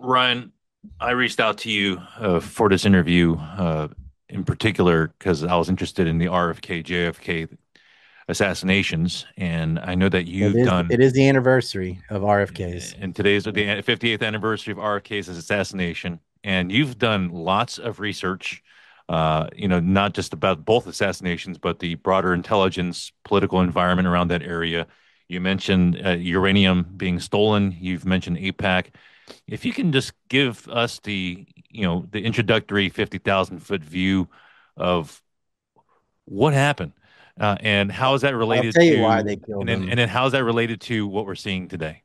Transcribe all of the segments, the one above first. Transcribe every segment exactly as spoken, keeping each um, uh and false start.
Ryan, I reached out to you uh, for this interview uh, in particular because I was interested in the R F K, J F K assassinations, and I know that It you've is done. it is the anniversary of R F Ks. And today's the fifty-eighth anniversary of R F K's assassination, and you've done lots of research. Uh, you know, not just about both assassinations, but the broader intelligence, political environment around that area. You mentioned uh, uranium being stolen. You've mentioned APAC. If you can just give us the, you know, the introductory fifty thousand foot view of what happened, uh, and how is that I'll related tell you why to, they and killed then and him. then how is that related to what we're seeing today?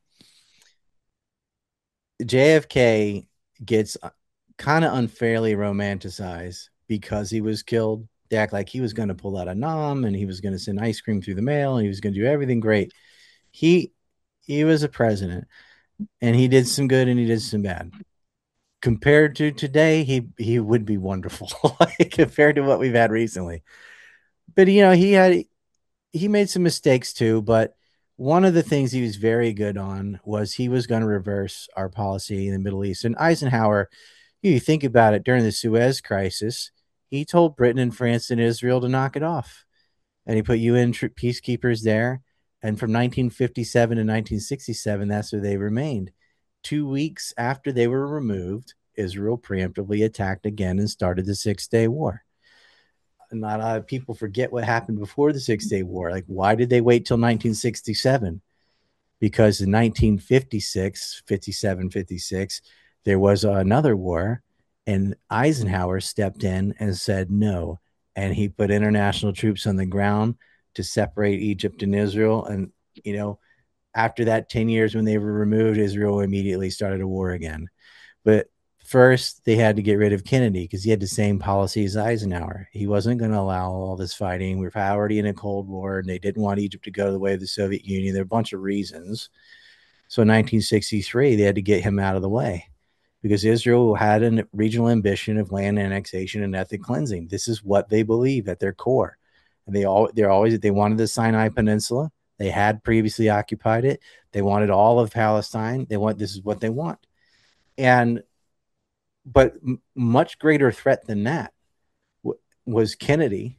J F K gets kind of unfairly romanticized because he was killed. They act like he was going to pull out a nom and he was going to send ice cream through the mail and he was going to do everything great. He he was a president and he did some good and he did some bad. Compared to today, he he would be wonderful like, compared to what we've had recently. But you know, he had he made some mistakes too, but one of the things he was very good on was he was going to reverse our policy in the Middle East. And Eisenhower, you think about it, during the Suez Crisis, he told Britain and France and Israel to knock it off. And he put U N peacekeepers there. And from nineteen fifty-seven to nineteen sixty-seven, that's where they remained. Two weeks after they were removed, Israel preemptively attacked again and started the Six Day War. Not a lot of people forget what happened before the Six Day War. Like, why did they wait till nineteen sixty-seven? Because in nineteen fifty-six, fifty-seven, fifty-six, there was another war, and Eisenhower stepped in and said no. And he put international troops on the ground to separate Egypt and Israel. And, you know, after that ten years when they were removed, Israel immediately started a war again. But first, they had to get rid of Kennedy because he had the same policy as Eisenhower. He wasn't going to allow all this fighting. We were already in a Cold War, and they didn't want Egypt to go the way of the Soviet Union. There are a bunch of reasons. So in nineteen sixty-three, they had to get him out of the way because Israel had a regional ambition of land annexation and ethnic cleansing. This is what they believe at their core. And they all they're always they wanted the Sinai Peninsula. They had previously occupied it. They wanted all of Palestine. They want this is what they want. And but m- much greater threat than that w- was Kennedy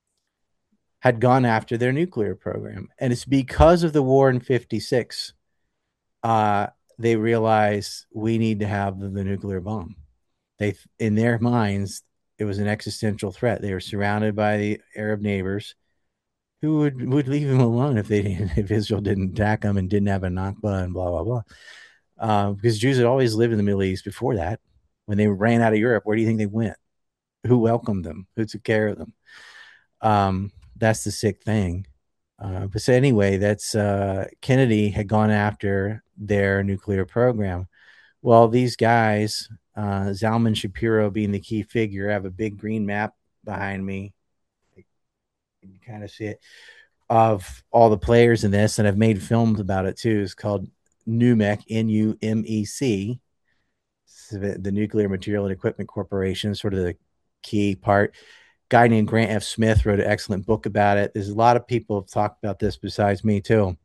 had gone after their nuclear program, and it's because of the war in fifty-six. Uh, they realized we need to have the, the nuclear bomb. They, in their minds, it was an existential threat. They were surrounded by the Arab neighbors who would would leave them alone if they didn't, if Israel didn't attack them and didn't have a Nakba and blah blah blah. Uh, because Jews had always lived in the Middle East before that. When they ran out of Europe, where do you think they went? Who welcomed them? Who took care of them? Um, that's the sick thing. Uh, but so anyway, that's uh, Kennedy had gone after their nuclear program. Well, these guys, uh, Zalman Shapiro being the key figure, I have a big green map behind me. You can kind of see it of all the players in this, and I've made films about it too. It's called NUMEC, N U M E C, the Nuclear Material and Equipment Corporation, sort of the key part. Guy named Grant F. Smith wrote an excellent book about it. There's a lot of people have talked about this besides me too.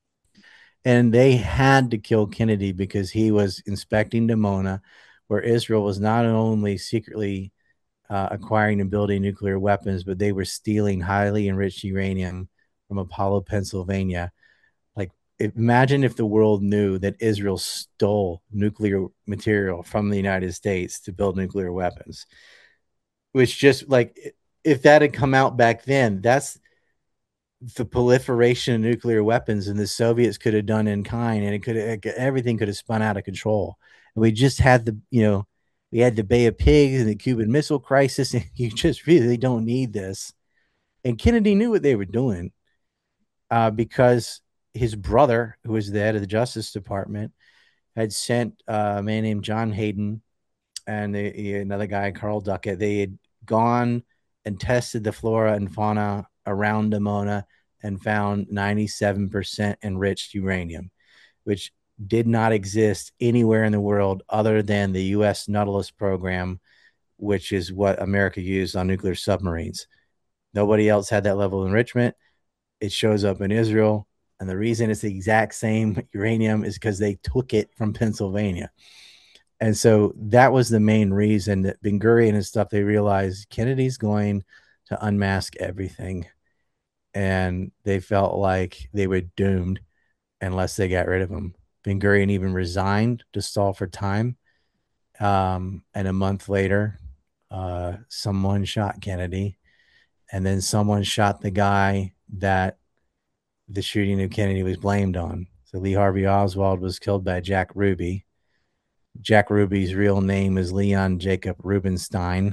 And they had to kill Kennedy because he was inspecting Dimona, where Israel was not only secretly uh, acquiring and building nuclear weapons, but they were stealing highly enriched uranium from Apollo, Pennsylvania. Like, imagine if the world knew that Israel stole nuclear material from the United States to build nuclear weapons. Which just like if that had come out back then, that's the proliferation of nuclear weapons and the Soviets could have done in kind, and it could have, everything could have spun out of control. And we just had the you know we had the Bay of Pigs and the Cuban Missile Crisis, and you just really don't need this. And Kennedy knew what they were doing uh, because his brother, who was the head of the Justice Department, had sent uh, a man named John Hayden and the, another guy, Carl Duckett. They had gone and tested the flora and fauna around Dimona and found ninety-seven percent enriched uranium, which did not exist anywhere in the world other than the U S Nautilus program, which is what America used on nuclear submarines. Nobody else had that level of enrichment. It shows up in Israel. And the reason it's the exact same uranium is because they took it from Pennsylvania. And so that was the main reason that Ben Gurion and stuff, they realized Kennedy's going to unmask everything. And they felt like they were doomed unless they got rid of him. Ben Gurion even resigned to stall for time. Um, and a month later, uh, someone shot Kennedy. And then someone shot the guy that the shooting of Kennedy was blamed on. So Lee Harvey Oswald was killed by Jack Ruby. Jack Ruby's real name is Leon Jacob Rubenstein.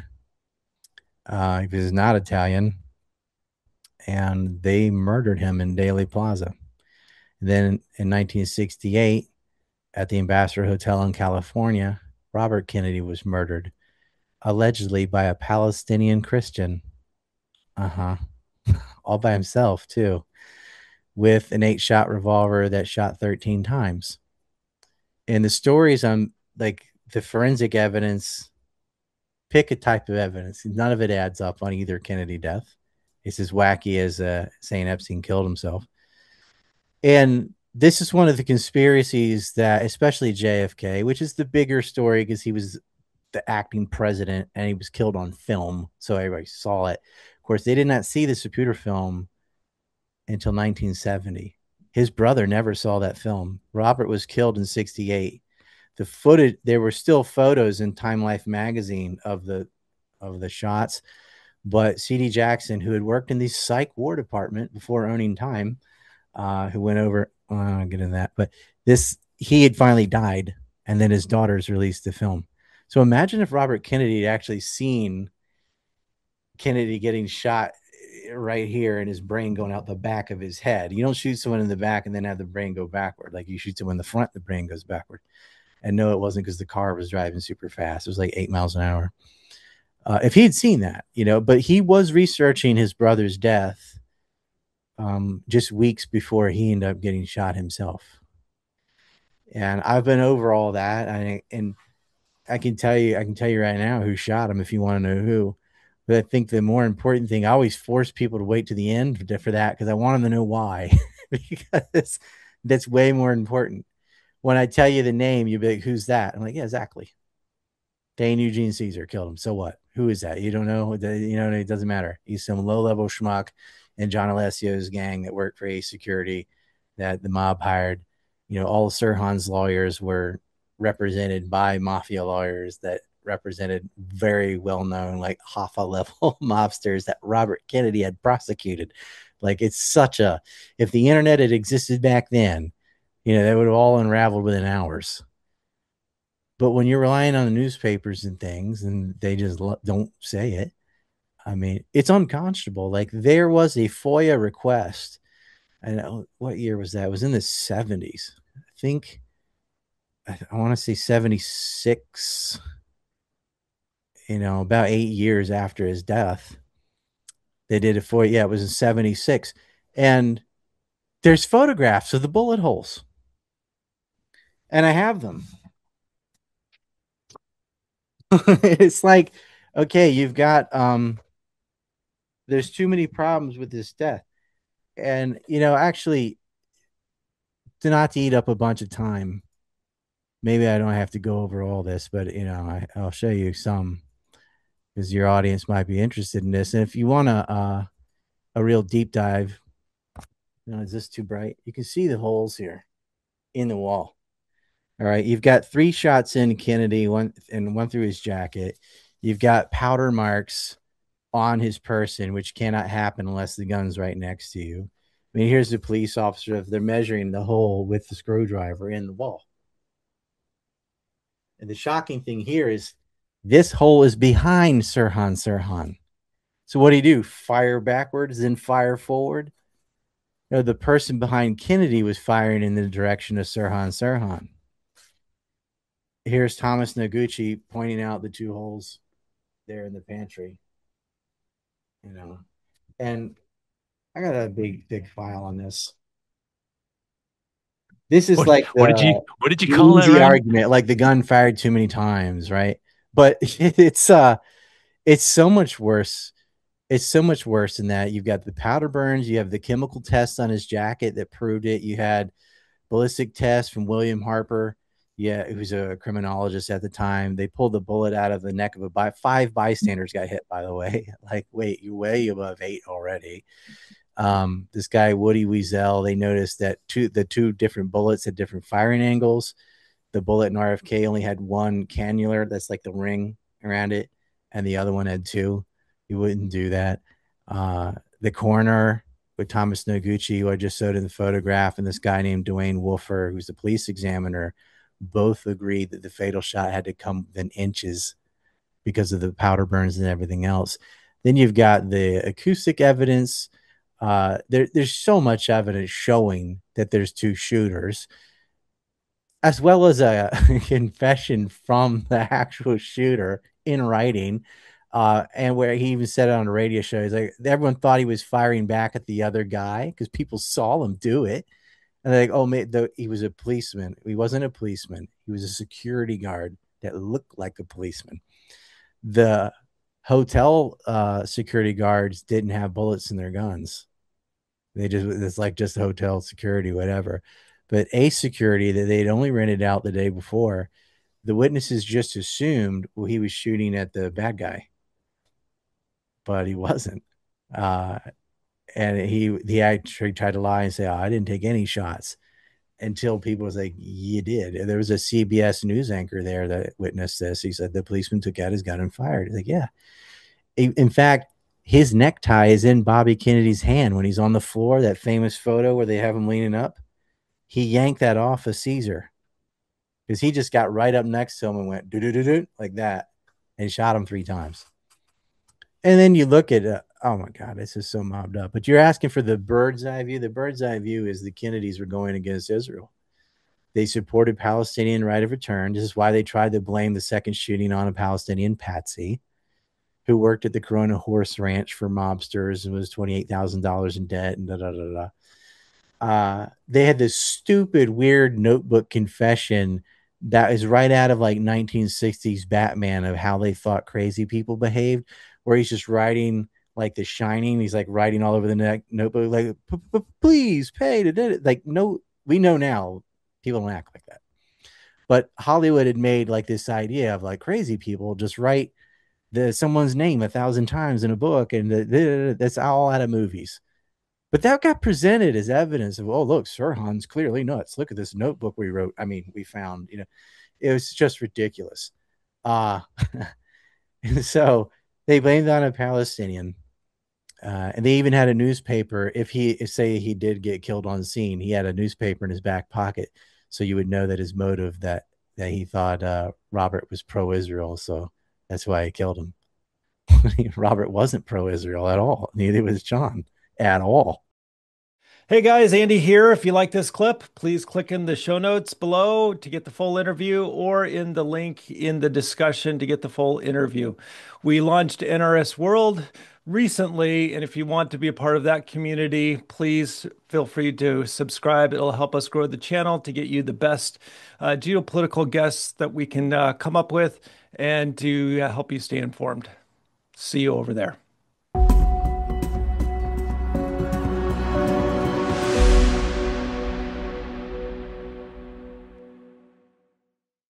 Uh, he was not Italian, and they murdered him in Dealey Plaza. And then in nineteen sixty-eight, at the Ambassador Hotel in California, Robert Kennedy was murdered, allegedly by a Palestinian Christian. Uh huh. All by himself, too, with an eight shot revolver that shot thirteen times. And the stories on like the forensic evidence, pick a type of evidence. None of it adds up on either Kennedy death. It's as wacky as uh, saying Epstein killed himself. And this is one of the conspiracies that, especially J F K, which is the bigger story because he was the acting president and he was killed on film. So everybody saw it. Of course, they did not see the Zapruder film until nineteen seventy. His brother never saw that film. Robert was killed in sixty-eight. The footage, there were still photos in Time Life magazine of the of the shots, but C D Jackson, who had worked in the psych war department before owning Time, uh, who went over, well, I don't get into that, but this, he had finally died, and then his daughters released the film. So imagine if Robert Kennedy had actually seen Kennedy getting shot right here and his brain going out the back of his head. You don't shoot someone in the back and then have the brain go backward. Like you shoot someone in the front, the brain goes backward. And no, it wasn't because the car was driving super fast. It was like eight miles an hour. Uh, if he had seen that, you know, but he was researching his brother's death um, just weeks before he ended up getting shot himself. And I've been over all that. I, and I can tell you, I can tell you right now who shot him if you want to know who. But I think the more important thing, I always force people to wait to the end for, for that because I want them to know why. Because that's way more important. When I tell you the name, you'll be like, who's that? I'm like, yeah, exactly. Dane Eugene Caesar killed him. So what? Who is that? You don't know? You know, it doesn't matter. He's some low-level schmuck in John Alessio's gang that worked for Ace Security that the mob hired. You know, all Sirhan's lawyers were represented by mafia lawyers that represented very well-known, like Hoffa-level mobsters that Robert Kennedy had prosecuted. Like, it's such a, if the internet had existed back then, you know, they would have all unraveled within hours. But when you're relying on the newspapers and things and they just don't say it, I mean, it's unconscionable. Like there was a FOIA request. And what year was that? It was in the seventies. I think I, I want to say seventy-six, you know, about eight years after his death. They did it for, yeah, it was in seventy-six. And there's photographs of the bullet holes. And I have them. It's like, okay, you've got, um, there's too many problems with this death. And, you know, actually, to not to eat up a bunch of time, maybe I don't have to go over all this, but, you know, I, I'll show you some because your audience might be interested in this. And if you want a, uh, a real deep dive, you know, is this too bright? You can see the holes here in the wall. All right. You've got three shots in Kennedy, one and one through his jacket. You've got powder marks on his person, which cannot happen unless the gun's right next to you. I mean, here's the police officer. If they're measuring the hole with the screwdriver in the wall. And the shocking thing here is this hole is behind Sirhan Sirhan. So what do you do? Fire backwards, then fire forward? You know, the person behind Kennedy was firing in the direction of Sirhan Sirhan. Here's Thomas Noguchi pointing out the two holes there in the pantry. You know, and I got a big, big file on this. This is What, like what did you the, what did you the call that, easy Ryan? argument, like the gun fired too many times, right? But it's uh it's so much worse. It's so much worse than that. You've got the powder burns, you have the chemical tests on his jacket that proved it. You had ballistic tests from William Harper Yeah, he was a criminologist at the time. They pulled the bullet out of the neck of a by five bystanders got hit, by the way. Like, wait, you're way above eight already. Um, this guy Woody Wiesel, they noticed that two the two different bullets had different firing angles. The bullet in R F K only had one cannular, that's like the ring around it, and the other one had two. You wouldn't do that. Uh, the coroner with Thomas Noguchi, who I just showed in the photograph, and this guy named Dwayne Wolfer, who's the police examiner, both agreed that the fatal shot had to come within inches because of the powder burns and everything else. Then you've got the acoustic evidence. Uh, there, there's so much evidence showing that there's two shooters, as well as a confession from the actual shooter in writing. Uh, and where he even said it on a radio show, he's like, everyone thought he was firing back at the other guy because people saw him do it. And they're like, oh, man, the, he was a policeman. He wasn't a policeman. He was a security guard that looked like a policeman. The hotel uh, security guards didn't have bullets in their guns. They just, it's like just hotel security, whatever. But a security that they'd only rented out the day before, the witnesses just assumed, well, he was shooting at the bad guy, but he wasn't. Uh, and he he actually tried to lie and say, oh, I didn't take any shots, until people was like, you did. And there was a C B S news anchor there that witnessed this. He said the policeman took out his gun and fired. He's like, yeah. In fact, his necktie is in Bobby Kennedy's hand when he's on the floor, that famous photo where they have him leaning up. He yanked that off of Caesar because he just got right up next to him and went do do do do like that and shot him three times. And then you look at, uh, oh my God, this is so mobbed up. But you're asking for the bird's eye view. The bird's eye view is the Kennedys were going against Israel. They supported Palestinian right of return. This is why they tried to blame the second shooting on a Palestinian patsy who worked at the Corona Horse Ranch for mobsters and was twenty-eight thousand dollars in debt and da da da da. Uh, they had this stupid, weird notebook confession that is right out of like nineteen sixties Batman of how they thought crazy people behaved, where he's just writing like The Shining. He's like writing all over the neck notebook, like, please pay to like, no, we know now people don't act like that. But Hollywood had made like this idea of like crazy people just write the someone's name a thousand times in a book, and the, the, that's all out of movies. But that got presented as evidence of, oh, look, Sirhan's clearly nuts. Look at this notebook we wrote. I mean, we found, you know, it was just ridiculous. Uh, and so they blamed on a Palestinian. Uh, and they even had a newspaper. If he, if say he did get killed on scene, he had a newspaper in his back pocket. So you would know that his motive, that, that he thought uh, Robert was pro-Israel. So that's why he killed him. Robert wasn't pro-Israel at all. Neither was John at all. Hey guys, Andy here. If you like this clip, please click in the show notes below to get the full interview or in the link in the discussion to get the full interview. We launched N R S World recently, and if you want to be a part of that community, please feel free to subscribe. It'll help us grow the channel to get you the best uh, geopolitical guests that we can uh, come up with and to uh, help you stay informed. See you over there.